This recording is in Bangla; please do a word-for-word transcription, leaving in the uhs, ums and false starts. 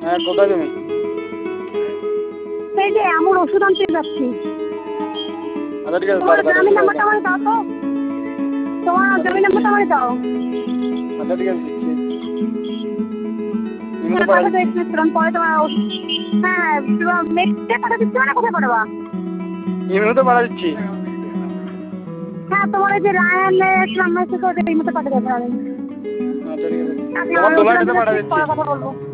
হ্যাঁ, কোথায় তুমি? সেই যে আমার ওষুধ আনতে যাচ্ছি। আচ্ছা ঠিক আছে, তোমার তাড়াতাড়ি গ্রামের এসো নাম্বারটা তাহলে। আমাকে দাও তো। তোমার গ্রামের নাম্বারটা আমাকে দাও। আচ্ছা ঠিক আছে, দিচ্ছি। ইমোতে হ্যাঁ, পাঠা পাঠাতে দিচ্ছি। একটু পরে তোমার ওষুধ। হ্যাঁ, তোমার মেঘটা পাঠা দিচ্ছি মানে কোথায় পাঠাবা? ইমোতে পাঠা দিচ্ছি। হ্যাঁ, তোমার এই যে রায়ানের নাম্বার থেকে ওটা এই মতো পাঠিয়ে দেবো আমি। আচ্ছা ঠিক আছে। আজকে তোমার আমি ওষুধ দোলাইটাতে আনতে পাঠা যাচ্ছি, দিচ্ছি। পরে কথা বলবো।